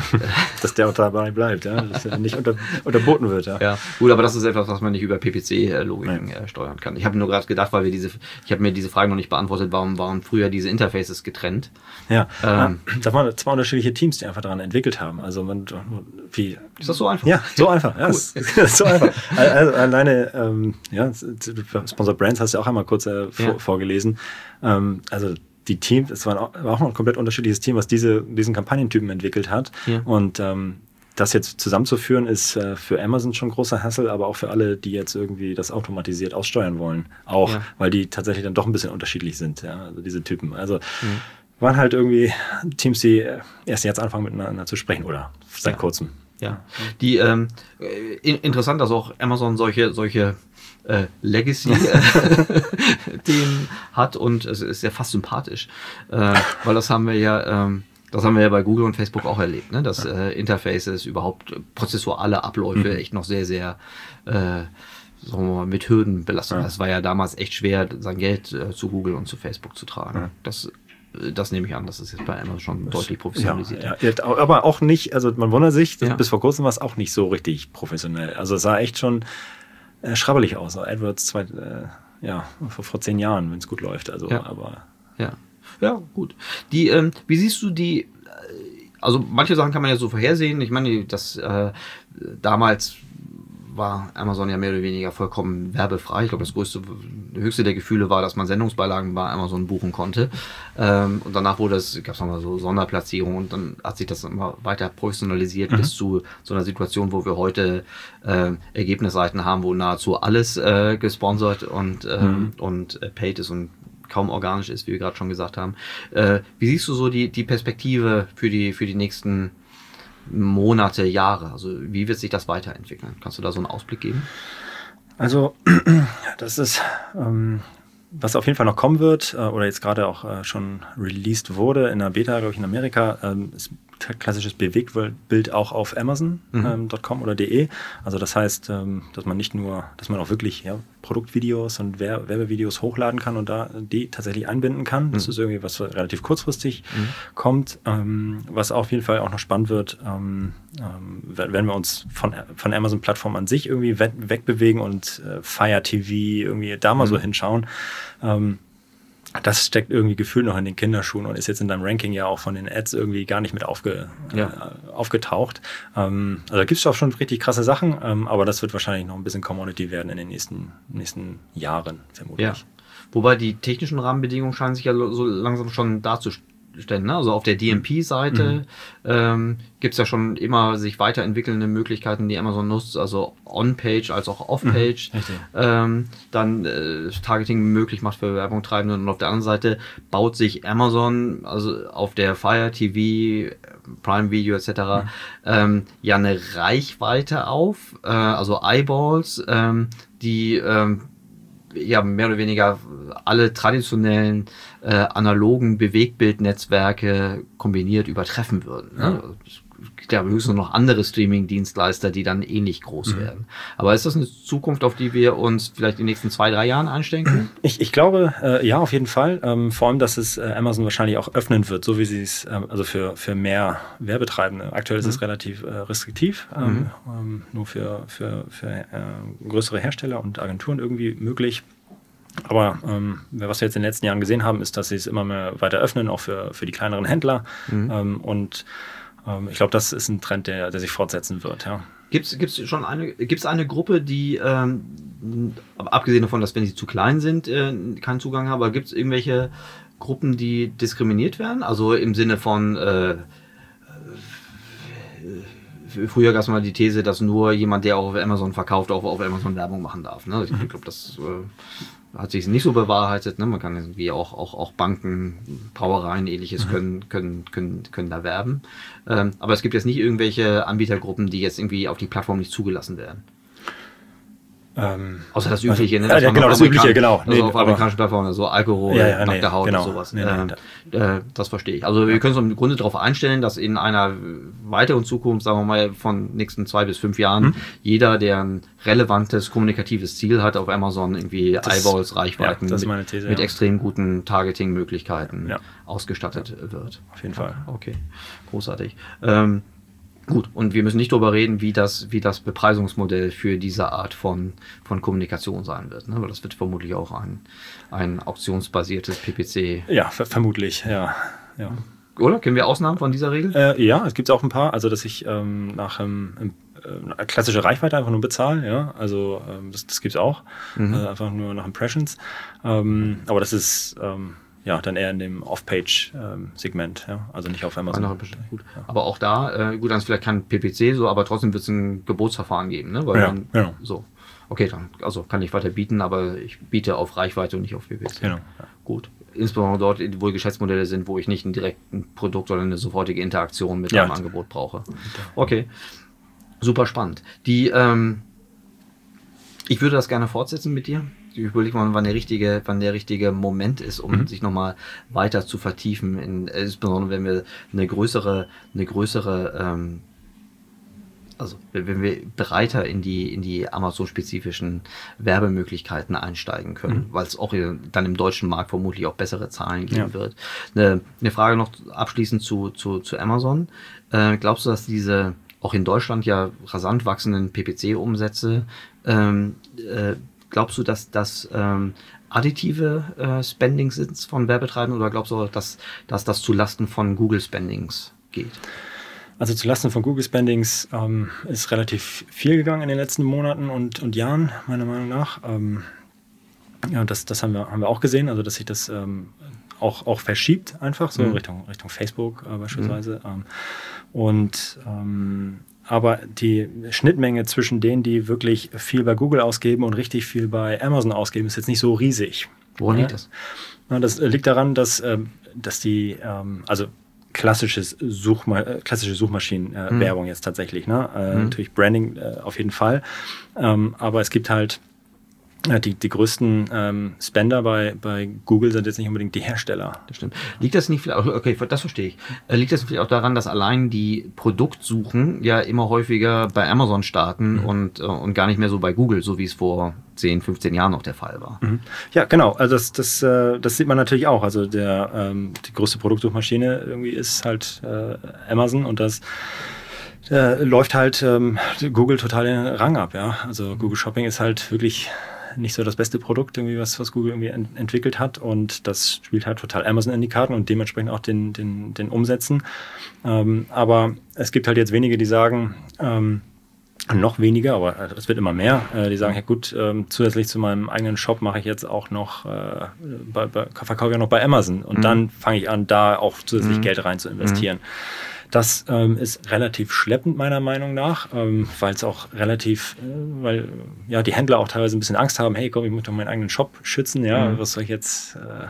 dass der auch dabei bleibt, ja, dass er nicht unter, unterboten wird. Ja. ja, gut, aber das ist etwas, was man nicht über P P C-Logiken äh, steuern kann. Ich habe nur gerade gedacht, weil wir diese, ich habe mir diese Frage noch nicht beantwortet, warum waren früher diese Interfaces getrennt? Ja, ähm, da waren zwei unterschiedliche Teams, die einfach daran entwickelt haben. Also man, wie ist das so einfach? Ja, so einfach. Ja, cool. ist, ist so einfach. Also alleine, ähm, ja, Sponsor Brands hast du auch einmal kurz äh, vor, ja. vorgelesen. Ähm, also die Teams, es war auch, war auch noch ein komplett unterschiedliches Team, was diese, diesen Kampagnentypen entwickelt hat. Ja. Und ähm, das jetzt zusammenzuführen, ist äh, für Amazon schon ein großer Hassel, aber auch für alle, die jetzt irgendwie das automatisiert aussteuern wollen. Auch, ja. weil die tatsächlich dann doch ein bisschen unterschiedlich sind, ja, also diese Typen. Also mhm. waren halt irgendwie Teams, die erst jetzt anfangen miteinander zu sprechen oder seit ja. kurzem. Ja, die ähm, in, interessant, dass auch Amazon solche solche äh, Legacy-Themen hat und es ist ja fast sympathisch, äh, weil das haben wir ja ähm, das haben wir ja bei Google und Facebook auch erlebt, ne? Dass äh, Interfaces, überhaupt prozessuale Abläufe mhm. echt noch sehr, sehr äh, sagen wir mal, mit Hürden belastet. Ja. Es war ja damals echt schwer, sein Geld äh, zu Google und zu Facebook zu tragen. Ja. Das Das nehme ich an, das ist jetzt bei Amazon schon das, deutlich professionalisiert. Ja, ja, aber auch nicht, also man wundert sich, ja. bis vor kurzem war es auch nicht so richtig professionell. Also es sah echt schon äh, schrabbelig aus. AdWords zwei, äh, ja, vor, vor zehn Jahren, wenn es gut läuft. Also, ja. aber ja. ja, gut. Die, ähm, wie siehst du die, also manche Sachen kann man ja so vorhersehen. Ich meine, das äh, damals war Amazon ja mehr oder weniger vollkommen werbefrei. Ich glaube, das größte, höchste der Gefühle war, dass man Sendungsbeilagen bei Amazon buchen konnte. Ähm, und danach wurde es, gab es nochmal so Sonderplatzierungen und dann hat sich das immer weiter professionalisiert mhm. bis zu so einer Situation, wo wir heute äh, Ergebnisseiten haben, wo nahezu alles äh, gesponsert und, äh, mhm. und äh, paid ist und kaum organisch ist, wie wir gerade schon gesagt haben. Äh, wie siehst du so die, die Perspektive für die, für die nächsten Monate, Jahre? Also wie wird sich das weiterentwickeln? Kannst du da so einen Ausblick geben? Also das ist, ähm, was auf jeden Fall noch kommen wird, äh, oder jetzt gerade auch äh, schon released wurde in der Beta, glaube ich, in Amerika, ähm, ist klassisches Bewegtbild auch auf Amazon Punkt com mhm. ähm, oder de. Also das heißt, ähm, dass man nicht nur, dass man auch wirklich ja, Produktvideos und Wer- Werbevideos hochladen kann und da die tatsächlich einbinden kann. Das mhm. ist irgendwie was relativ kurzfristig mhm. kommt. Ähm, was auf jeden Fall auch noch spannend wird, ähm, ähm, wenn wir uns von, von Amazon-Plattform an sich irgendwie we- wegbewegen und äh, Fire T V irgendwie da mal mhm. so hinschauen. Ähm, Das steckt irgendwie gefühlt noch in den Kinderschuhen und ist jetzt in deinem Ranking ja auch von den Ads irgendwie gar nicht mit aufge, ja. äh, aufgetaucht. Ähm, also da gibt es auch schon richtig krasse Sachen, ähm, aber das wird wahrscheinlich noch ein bisschen Commodity werden in den nächsten, nächsten Jahren, vermutlich. Ja. Wobei die technischen Rahmenbedingungen scheinen sich ja so langsam schon darzustellen. Ne? Also auf der D M P-Seite mhm. ähm, gibt es ja schon immer sich weiterentwickelnde Möglichkeiten, die Amazon nutzt, also On-Page als auch Off-Page, mhm. ähm, dann äh, Targeting möglich macht für Werbung treibende und auf der anderen Seite baut sich Amazon, also auf der Fire T V, Prime Video et cetera, mhm. ähm, ja eine Reichweite auf, äh, also Eyeballs, ähm, die ähm, ja mehr oder weniger alle traditionellen äh, analogen Bewegtbildnetzwerke kombiniert übertreffen würden. Ne? Ja. Ich glaube, höchstens noch andere Streaming-Dienstleister, die dann ähnlich groß mhm. werden. Aber ist das eine Zukunft, auf die wir uns vielleicht in den nächsten zwei, drei Jahren einstellen können? Ich, ich glaube, äh, ja, auf jeden Fall. Ähm, vor allem, dass es äh, Amazon wahrscheinlich auch öffnen wird, so wie sie es, ähm, also für, für mehr Werbetreibende. Aktuell ist mhm. es relativ äh, restriktiv, ähm, mhm. ähm, nur für, für, für äh, größere Hersteller und Agenturen irgendwie möglich. Aber ähm, was wir jetzt in den letzten Jahren gesehen haben, ist, dass sie es immer mehr weiter öffnen, auch für, für die kleineren Händler. Mhm. Ähm, und ähm, ich glaube, das ist ein Trend, der, der sich fortsetzen wird. Ja. Gibt es schon eine, gibt's eine Gruppe, die, ähm, abgesehen davon, dass wenn sie zu klein sind, äh, keinen Zugang haben, aber gibt es irgendwelche Gruppen, die diskriminiert werden? Also im Sinne von, äh, früher gab es mal die These, dass nur jemand, der auch auf Amazon verkauft, auch auf Amazon Werbung machen darf. Ne? Ich glaube, das äh, hat sich nicht so bewahrheitet. Ne? Man kann irgendwie auch, auch, auch Banken, Brauereien, ähnliches können, können, können, können da werben. Ähm, aber es gibt jetzt nicht irgendwelche Anbietergruppen, die jetzt irgendwie auf die Plattform nicht zugelassen werden. Ähm, Außer das Übliche, also, ne? Das ja, genau, das Übliche, genau. Also nee, auf amerikanischen Plattformen, so Alkohol, ja, ja, nackte nee, Haut genau. und sowas. Nee, nee, nee, äh, das verstehe ich. Also wir können uns im Grunde darauf einstellen, dass in einer weiteren Zukunft, sagen wir mal von nächsten zwei bis fünf Jahren, hm? jeder, der ein relevantes kommunikatives Ziel hat, auf Amazon irgendwie das, Eyeballs, Reichweiten ja, das ist meine These, mit ja. extrem guten Targeting-Möglichkeiten ja. ausgestattet ja. wird. Auf jeden Fall. Okay, großartig. Ähm, Gut, und wir müssen nicht darüber reden, wie das, wie das Bepreisungsmodell für diese Art von, von Kommunikation sein wird. Ne? Weil das wird vermutlich auch ein, ein auktionsbasiertes P P C. Ja, ver- vermutlich, ja. ja. Oder? Kennen wir Ausnahmen von dieser Regel? Äh, ja, es gibt auch ein paar. Also, dass ich ähm, nach ähm, äh, klassische Reichweite einfach nur bezahle. Ja? Also, ähm, das, das gibt es auch. Mhm. Äh, einfach nur nach Impressions. Ähm, aber das ist... Ähm, Ja, dann eher in dem Off-Page-Segment, ähm, ja, also nicht auf Amazon. Gut. Ja. Aber auch da, äh, gut, dann ist vielleicht kein P P C so, aber trotzdem wird es ein Gebotsverfahren geben, ne? Weil ja, man, genau. So, okay, dann, also kann ich weiter bieten, aber ich biete auf Reichweite und nicht auf P P C. Genau. Ja. Gut. Insbesondere dort, wo Geschäftsmodelle sind, wo ich nicht ein direktes Produkt oder eine sofortige Interaktion mit ja, einem Angebot brauche. Okay. Super spannend. Die, ähm, ich würde das gerne fortsetzen mit dir. Ich überlege mal, wann der richtige, wann der richtige Moment ist, um mhm. sich nochmal weiter zu vertiefen. In, insbesondere wenn wir eine größere, eine größere, ähm, also wenn wir breiter in die in die Amazon-spezifischen Werbemöglichkeiten einsteigen können, mhm. weil es auch dann im deutschen Markt vermutlich auch bessere Zahlen geben ja. wird. Eine, eine Frage noch abschließend zu zu, zu Amazon. Äh, glaubst du, dass diese auch in Deutschland ja rasant wachsenden P P C-Umsätze ähm, äh, glaubst du, dass das ähm, additive äh, Spendings sind von Werbetreibenden oder glaubst du, dass, dass das zulasten von Google Spendings geht? Also zulasten von Google Spendings ähm, ist relativ viel gegangen in den letzten Monaten und, und Jahren, meiner Meinung nach. Ähm, ja, das, das haben wir, haben wir auch gesehen, also dass sich das ähm, auch, auch verschiebt einfach, so mhm. Richtung, Richtung Facebook äh, beispielsweise. Mhm. Ähm, und ähm, aber die Schnittmenge zwischen denen, die wirklich viel bei Google ausgeben und richtig viel bei Amazon ausgeben, ist jetzt nicht so riesig. Woran liegt das? Ja, das liegt daran, dass, dass die, also klassisches Suchma- klassische Suchmaschinenwerbung äh, mhm. jetzt tatsächlich, ne? Äh, mhm. Natürlich Branding äh, auf jeden Fall. Ähm, aber es gibt halt Die, die größten ähm, Spender bei, bei Google sind jetzt nicht unbedingt die Hersteller. Das stimmt. Liegt das nicht vielleicht, okay, das verstehe ich. Liegt das vielleicht auch daran, dass allein die Produktsuchen ja immer häufiger bei Amazon starten mhm. und, und gar nicht mehr so bei Google, so wie es vor zehn, fünfzehn Jahren noch der Fall war? Mhm. Ja, genau. Also das, das, das sieht man natürlich auch. Also der, ähm, die größte Produktsuchmaschine irgendwie ist halt äh, Amazon und das äh, läuft halt ähm, Google total den Rang ab. Ja? Also Google Shopping ist halt wirklich nicht so das beste Produkt, irgendwie was, was Google irgendwie ent- entwickelt hat und das spielt halt total Amazon in die Karten und dementsprechend auch den, den, den Umsätzen. Ähm, aber es gibt halt jetzt wenige, die sagen, ähm, noch weniger, aber es wird immer mehr, äh, die sagen, ja gut, ähm, zusätzlich zu meinem eigenen Shop mache ich jetzt auch noch, äh, bei, bei, verkaufe ich auch noch bei Amazon und mhm. dann fange ich an, da auch zusätzlich mhm. Geld rein zu investieren. Mhm. Das ähm, ist relativ schleppend meiner Meinung nach, ähm, weil es auch relativ, äh, weil ja die Händler auch teilweise ein bisschen Angst haben, hey komm, ich muss doch meinen eigenen Shop schützen, ja, mhm. was soll ich jetzt, äh,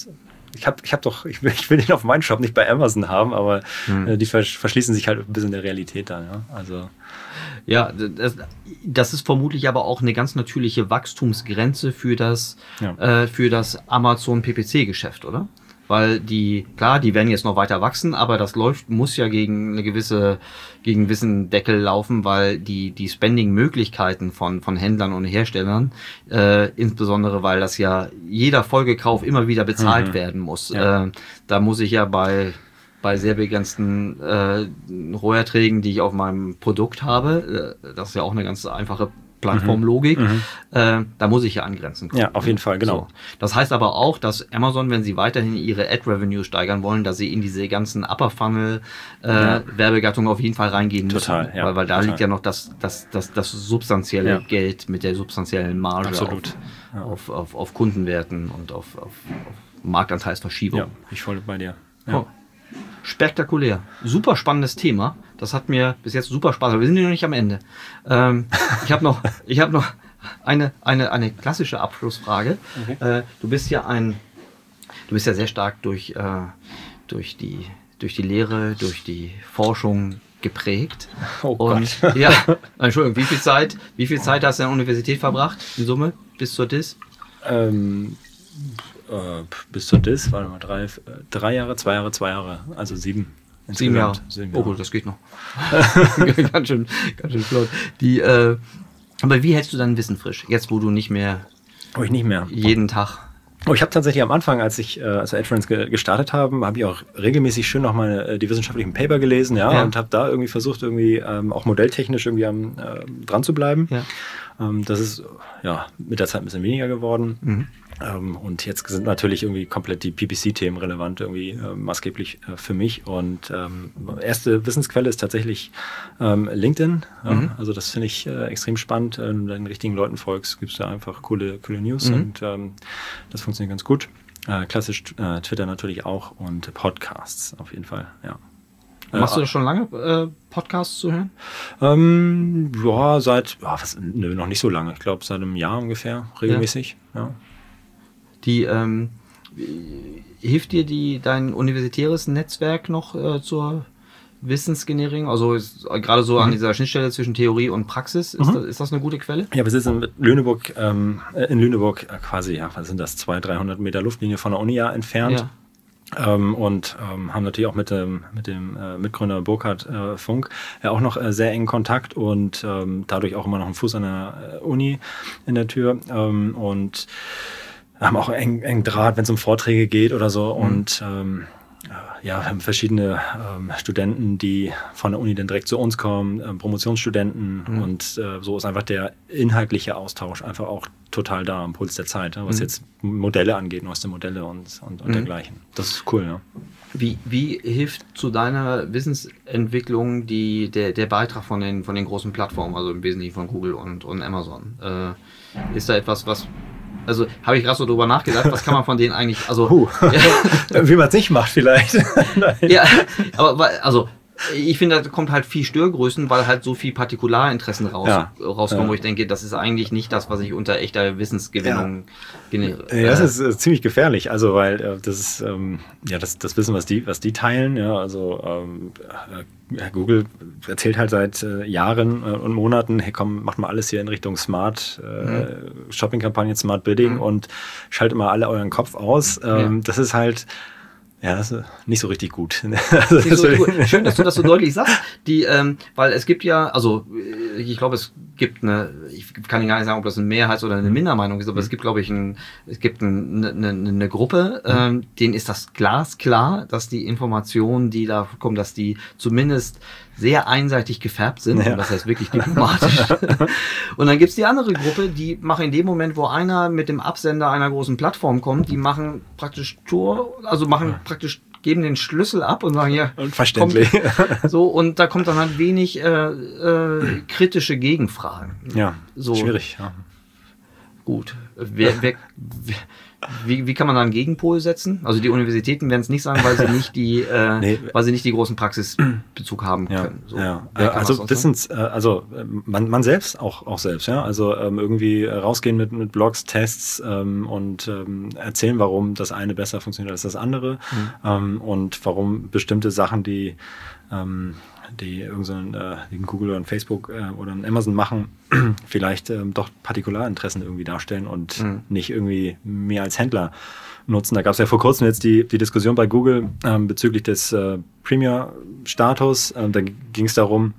ich habe ich hab doch, ich will, ich will den auf meinen Shop nicht bei Amazon haben, aber mhm. äh, die versch- verschließen sich halt ein bisschen der Realität dann, ja, also. Ja, das, das ist vermutlich aber auch eine ganz natürliche Wachstumsgrenze für das, ja. äh, für das Amazon-P P C-Geschäft, oder? Weil die, klar, die werden jetzt noch weiter wachsen, aber das läuft, muss ja gegen eine gewisse, gegen einen gewissen Deckel laufen, weil die, die Spending-Möglichkeiten von, von Händlern und Herstellern, äh, insbesondere weil das ja jeder Folgekauf immer wieder bezahlt mhm. werden muss. Ja. Äh, da muss ich ja bei, bei sehr begrenzten äh, Roherträgen, die ich auf meinem Produkt habe, äh, das ist ja auch eine ganz einfache Plattformlogik, mhm. äh, da muss ich ja angrenzen können. Ja, auf jeden Fall, genau. So. Das heißt aber auch, dass Amazon, wenn sie weiterhin ihre Ad-Revenue steigern wollen, dass sie in diese ganzen Upper-Funnel-Werbegattungen äh, ja. auf jeden Fall reingehen müssen. Total, ja. Weil, weil da total. liegt ja noch das, das, das, das substanzielle ja. Geld mit der substanziellen Marge Absolut. Auf, ja. auf, auf, auf Kundenwerten und auf, auf, auf Marktanteilsverschiebung. Ja, ich voll bei dir. Ja. Oh. Spektakulär. Super spannendes Thema. Das hat mir bis jetzt super Spaß. Aber wir sind ja noch nicht am Ende. Ähm, ich habe noch, ich habe noch eine, eine, eine klassische Abschlussfrage. Okay. Äh, du bist ja ein, du bist ja sehr stark durch, äh, durch die, durch die Lehre, durch die Forschung geprägt. Oh Und Gott. ja, Entschuldigung, wie viel Zeit, wie viel Zeit hast du an der Universität verbracht in Summe bis zur D I S? Ähm, äh, bis zur D I S, warte mal, drei, drei Jahre, zwei Jahre, zwei Jahre, also sieben. Sieben Jahre. Sieben Jahre. Oh gut, das geht noch. ganz schön, ganz schön flott. Die, äh, aber wie hältst du dein Wissen frisch? Jetzt, wo du nicht mehr, oh, ich nicht mehr jeden Tag. Oh, ich habe tatsächlich am Anfang, als ich äh, als wir AdFriends ge- gestartet haben, habe ich auch regelmäßig schön noch mal äh, die wissenschaftlichen Paper gelesen, ja, ja. und habe da irgendwie versucht, irgendwie ähm, auch modelltechnisch irgendwie am, äh, dran zu bleiben. Ja. Ähm, das ist ja mit der Zeit ein bisschen weniger geworden. Mhm. Ähm, und jetzt sind natürlich irgendwie komplett die P P C-Themen relevant, irgendwie äh, maßgeblich äh, für mich. Und ähm, erste Wissensquelle ist tatsächlich ähm, LinkedIn. Ja, mhm. Also das finde ich äh, extrem spannend. Wenn du den richtigen Leuten folgst, gibt es da einfach coole, coole News mhm. und ähm, das funktioniert ganz gut. Äh, klassisch äh, Twitter natürlich auch und Podcasts auf jeden Fall, ja. Machst du das schon lange, äh, Podcasts zu hören? Ähm, ja, seit, ja, was, nö, noch nicht so lange. Ich glaube, seit einem Jahr ungefähr, regelmäßig, ja. ja. Die, ähm, hilft dir die, dein universitäres Netzwerk noch äh, zur Wissensgenerierung, also ist, gerade so an dieser Schnittstelle zwischen Theorie und Praxis, ist, Mhm. das, ist das eine gute Quelle? Ja, wir sitzen mit Lüneburg, ähm, in Lüneburg äh, quasi, ja, was sind das, zweihundert, dreihundert Meter Luftlinie von der Uni ja entfernt. Ja. Ähm, und ähm, haben natürlich auch mit dem, mit dem äh, Mitgründer Burkhard äh, Funk ja auch noch äh, sehr engen Kontakt und ähm, dadurch auch immer noch einen Fuß an der äh, Uni in der Tür ähm, und haben auch eng, eng Draht, wenn es um Vorträge geht oder so. Mhm. Und ähm, ja, wir haben verschiedene ähm, Studenten, die von der Uni dann direkt zu uns kommen, äh, Promotionsstudenten mhm. und äh, so ist einfach der inhaltliche Austausch einfach auch total da am Puls der Zeit, ja, was mhm. jetzt Modelle angeht, neueste Modelle und, und, und mhm. dergleichen. Das ist cool, ja. Wie, wie hilft zu deiner Wissensentwicklung die, der, der Beitrag von den, von den großen Plattformen, also im Wesentlichen von Google und, und Amazon? Äh, ist da etwas, was Also habe ich gerade so drüber nachgedacht, was kann man von denen eigentlich, also... Puh. Ja. Wie man es nicht macht vielleicht. Ja, aber also ich finde, da kommt halt viel Störgrößen, weil halt so viel Partikularinteressen raus, ja. rauskommen, ja. wo ich denke, das ist eigentlich nicht das, was ich unter echter Wissensgewinnung ja. generiere. Ja, das ist äh, ziemlich gefährlich, also weil äh, das ist ähm, ja das, das Wissen, was die, was die teilen, ja, also ähm, äh, Google erzählt halt seit äh, Jahren äh, und Monaten, hey komm, macht mal alles hier in Richtung Smart äh, mhm. Shopping-Kampagnen, Smart Bidding mhm. und schaltet mal alle euren Kopf aus. Ähm, ja. Das ist halt Ja, das ist nicht so richtig gut. Also nicht so gut. Schön, dass du das so deutlich sagst. Die, ähm, weil es gibt ja, also ich glaube, es gibt eine, ich kann Ihnen gar nicht sagen, ob das eine Mehrheits- oder eine Mindermeinung ist, aber mhm. es gibt, glaube ich, ein, es gibt ein, eine, eine Gruppe, mhm. ähm, denen ist das glasklar, dass die Informationen, die da kommen, dass die zumindest sehr einseitig gefärbt sind. Ja. Und das heißt wirklich diplomatisch. Und dann gibt's die andere Gruppe, die machen in dem Moment, wo einer mit dem Absender einer großen Plattform kommt, die machen praktisch Tor, also machen ja. praktisch, geben den Schlüssel ab und sagen, ja, unverständlich. Kommt, so, und da kommt dann halt wenig äh, äh, kritische Gegenfragen. Ja, so. Schwierig. Ja. Gut. Wer, wer, wer, wie, wie kann man da einen Gegenpol setzen? Also die Universitäten werden es nicht sagen, weil sie nicht die, äh, nee. weil sie nicht die großen Praxisbezug haben ja, können. So, ja. Äh, also Wissens, äh, also man, man selbst auch auch selbst, ja. Also ähm, irgendwie rausgehen mit mit Blogs, Tests ähm, und ähm, erzählen, warum das eine besser funktioniert als das andere mhm. ähm, und warum bestimmte Sachen, die ähm, die irgendein äh, Google oder ein Facebook äh, oder ein Amazon machen, vielleicht ähm, doch Partikularinteressen irgendwie darstellen und mhm. nicht irgendwie mehr als Händler nutzen. Da gab es ja vor kurzem jetzt die, die Diskussion bei Google ähm, bezüglich des äh, Premier-Status. Ähm, da ging es darum,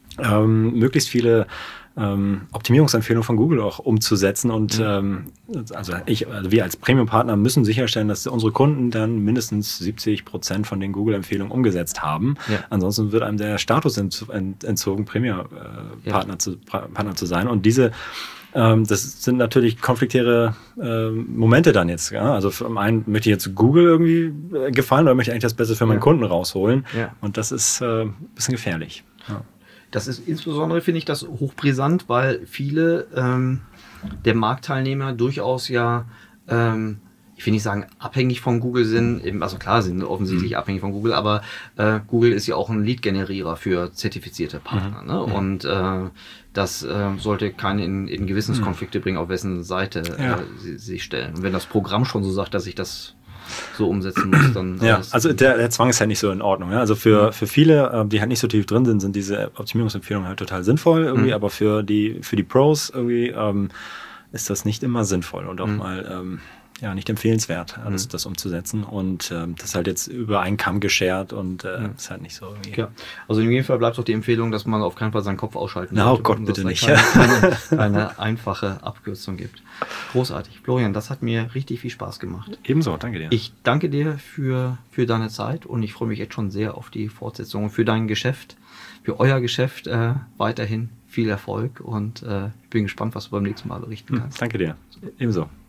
ähm, möglichst viele ähm, Optimierungsempfehlungen von Google auch umzusetzen und mhm. ähm, also ich, also wir als Premium-Partner müssen sicherstellen, dass unsere Kunden dann mindestens siebzig Prozent von den Google-Empfehlungen umgesetzt haben. Ja. Ansonsten wird einem der Status entzogen, Premier-Partner ja. zu, Partner zu sein. Und diese ähm, das sind natürlich konfliktäre äh, Momente dann jetzt. Ja? Also zum einen möchte ich jetzt Google irgendwie gefallen oder möchte ich eigentlich das Beste für meinen ja. Kunden rausholen. Ja. Und das ist äh, ein bisschen gefährlich. Ja. Das ist insbesondere, finde ich, das hochbrisant, weil viele ähm, der Marktteilnehmer durchaus ja, ähm, ich will nicht sagen, abhängig von Google sind, eben, also klar sind offensichtlich mhm. abhängig von Google, aber äh, Google ist ja auch ein Lead-Generierer für zertifizierte Partner. Mhm. Ne? Mhm. Und äh, das äh, sollte keine in, in Gewissenskonflikte mhm. bringen, auf wessen Seite ja. äh, sie sich stellen. Und wenn das Programm schon so sagt, dass ich das so umsetzen muss, dann... Ja, also der, der Zwang ist halt nicht so in Ordnung. Ja? Also für, für viele, die halt nicht so tief drin sind, sind diese Optimierungsempfehlungen halt total sinnvoll irgendwie, mhm. aber für die, für die Pros irgendwie ähm, ist das nicht immer sinnvoll und auch mhm. mal ähm, ja, nicht empfehlenswert, alles mhm. das umzusetzen. Und ähm, das ist halt jetzt über einen Kamm geschert und äh, mhm. ist halt nicht so irgendwie... Ja. Also in jedem Fall bleibt doch die Empfehlung, dass man auf keinen Fall seinen Kopf ausschalten sollte. Oh Gott, bitte nicht. Keine, keine, keine einfache Abkürzung gibt. Großartig. Florian, das hat mir richtig viel Spaß gemacht. Ebenso, danke dir. Ich danke dir für, für deine Zeit und ich freue mich jetzt schon sehr auf die Fortsetzung und für dein Geschäft, für euer Geschäft äh, weiterhin viel Erfolg und äh, ich bin gespannt, was du beim nächsten Mal berichten kannst. Danke dir. Ebenso.